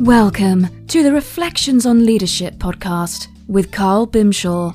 Welcome to the Reflections on Leadership podcast with Carl Bimshaw.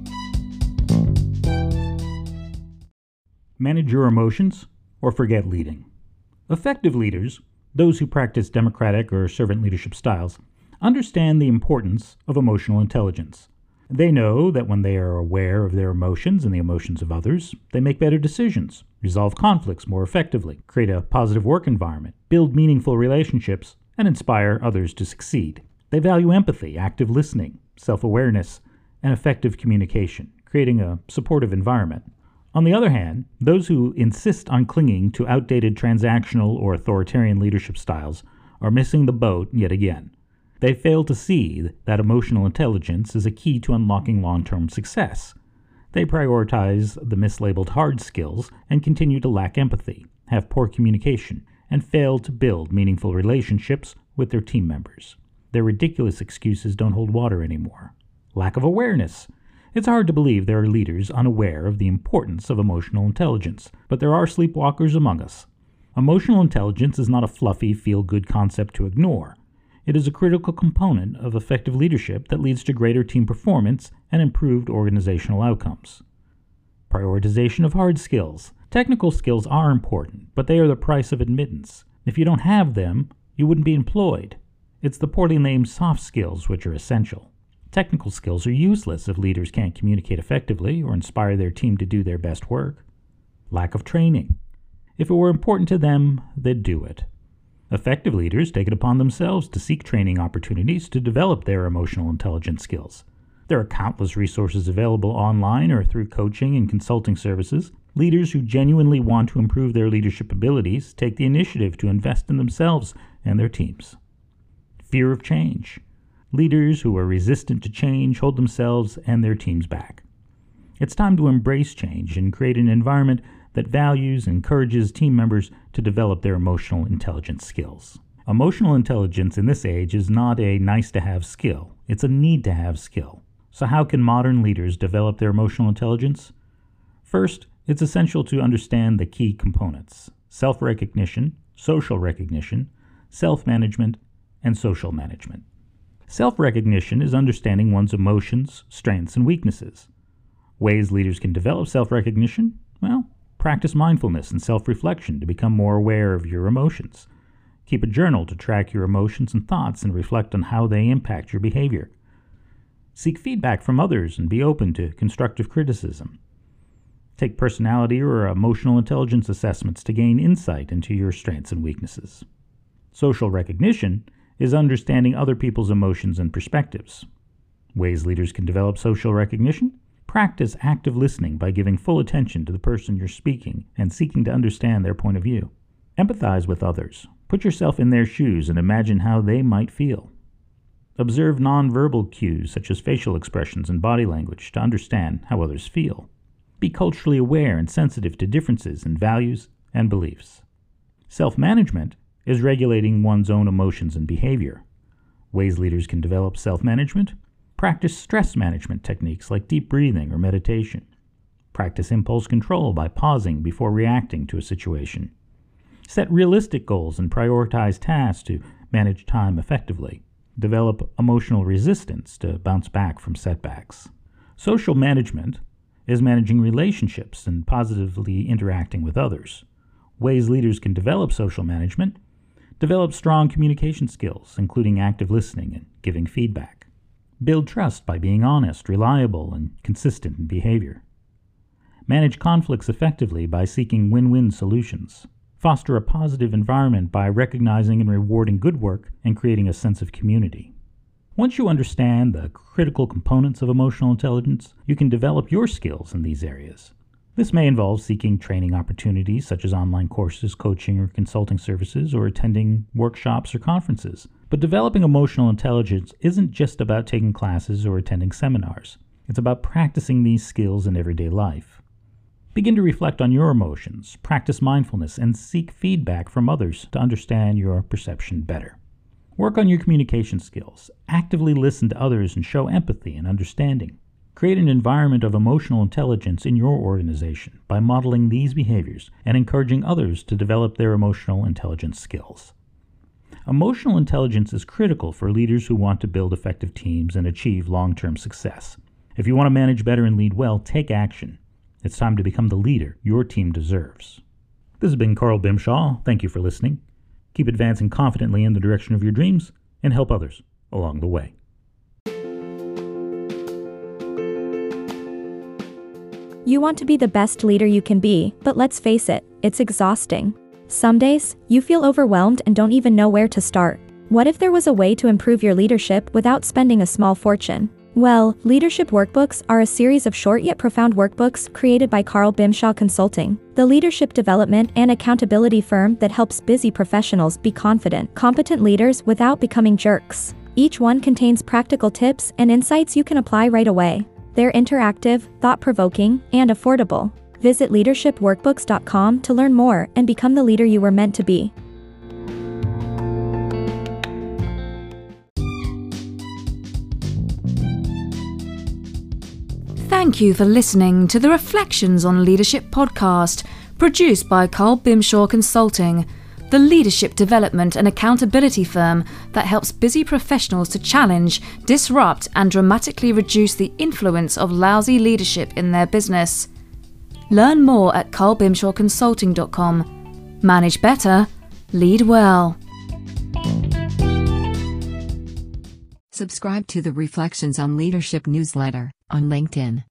Manage your emotions or forget leading. Effective leaders, those who practice democratic or servant leadership styles, understand the importance of emotional intelligence. They know that when they are aware of their emotions and the emotions of others, they make better decisions, resolve conflicts more effectively, create a positive work environment, build meaningful relationships, and inspire others to succeed. They value empathy, active listening, self-awareness, and effective communication, creating a supportive environment. On the other hand, those who insist on clinging to outdated transactional or authoritarian leadership styles are missing the boat yet again. They fail to see that emotional intelligence is a key to unlocking long-term success. They prioritize the mislabeled hard skills and continue to lack empathy, have poor communication, and fail to build meaningful relationships with their team members. Their ridiculous excuses don't hold water anymore. Lack of awareness. It's hard to believe there are leaders unaware of the importance of emotional intelligence, but there are sleepwalkers among us. Emotional intelligence is not a fluffy, feel-good concept to ignore. It is a critical component of effective leadership that leads to greater team performance and improved organizational outcomes. Prioritization of hard skills. Technical skills are important, but they are the price of admittance. If you don't have them, you wouldn't be employed. It's the poorly named soft skills which are essential. Technical skills are useless if leaders can't communicate effectively or inspire their team to do their best work. Lack of training. If it were important to them, they'd do it. Effective leaders take it upon themselves to seek training opportunities to develop their emotional intelligence skills. There are countless resources available online or through coaching and consulting services. Leaders who genuinely want to improve their leadership abilities take the initiative to invest in themselves and their teams. Fear of change. Leaders who are resistant to change hold themselves and their teams back. It's time to embrace change and create an environment that values and encourages team members to develop their emotional intelligence skills. Emotional intelligence in this age is not a nice-to-have skill. It's a need-to-have skill. So how can modern leaders develop their emotional intelligence? First, it's essential to understand the key components: self-recognition, social recognition, self-management, and social management. Self-recognition is understanding one's emotions, strengths, and weaknesses. Ways leaders can develop self-recognition? Well, practice mindfulness and self-reflection to become more aware of your emotions. Keep a journal to track your emotions and thoughts and reflect on how they impact your behavior. Seek feedback from others and be open to constructive criticism. Take personality or emotional intelligence assessments to gain insight into your strengths and weaknesses. Social recognition is understanding other people's emotions and perspectives. Ways leaders can develop social recognition? Practice active listening by giving full attention to the person you're speaking and seeking to understand their point of view. Empathize with others. Put yourself in their shoes and imagine how they might feel. Observe nonverbal cues such as facial expressions and body language to understand how others feel. Be culturally aware and sensitive to differences in values and beliefs. Self-management is regulating one's own emotions and behavior. Ways leaders can develop self-management: practice stress management techniques like deep breathing or meditation. Practice impulse control by pausing before reacting to a situation. Set realistic goals and prioritize tasks to manage time effectively. Develop emotional resistance to bounce back from setbacks. Social management is managing relationships and positively interacting with others. Ways leaders can develop social management: develop strong communication skills, including active listening and giving feedback. Build trust by being honest, reliable, and consistent in behavior. Manage conflicts effectively by seeking win-win solutions. Foster a positive environment by recognizing and rewarding good work and creating a sense of community. Once you understand the critical components of emotional intelligence, you can develop your skills in these areas. This may involve seeking training opportunities such as online courses, coaching or consulting services, or attending workshops or conferences. But developing emotional intelligence isn't just about taking classes or attending seminars. It's about practicing these skills in everyday life. Begin to reflect on your emotions, practice mindfulness, and seek feedback from others to understand your perception better. Work on your communication skills. Actively listen to others and show empathy and understanding. Create an environment of emotional intelligence in your organization by modeling these behaviors and encouraging others to develop their emotional intelligence skills. Emotional intelligence is critical for leaders who want to build effective teams and achieve long-term success. If you want to manage better and lead well, take action. It's time to become the leader your team deserves. This has been Carl Bimshaw. Thank you for listening. Keep advancing confidently in the direction of your dreams and help others along the way. You want to be the best leader you can be, but let's face it, it's exhausting. Some days, you feel overwhelmed and don't even know where to start. What if there was a way to improve your leadership without spending a small fortune? Well, Leadership Workbooks are a series of short yet profound workbooks created by Carl Bimshaw Consulting, the leadership development and accountability firm that helps busy professionals be confident, competent leaders without becoming jerks. Each one contains practical tips and insights you can apply right away. They're interactive, thought-provoking, and affordable. Visit leadershipworkbooks.com to learn more and become the leader you were meant to be. Thank you for listening to the Reflections on Leadership podcast, produced by Carl Bimshaw Consulting, the leadership development and accountability firm that helps busy professionals to challenge, disrupt, and dramatically reduce the influence of lousy leadership in their business. Learn more at carlbimshawconsulting.com. Manage better, lead well. Subscribe to the Reflections on Leadership newsletter on LinkedIn.